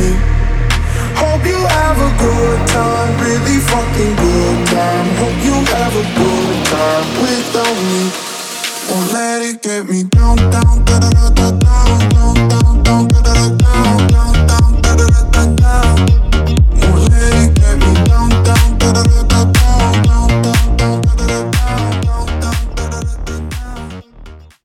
me. Hope you have a good time, really fucking good time. Hope you have a good time without me. Won't let it get me down, down, da da da da down.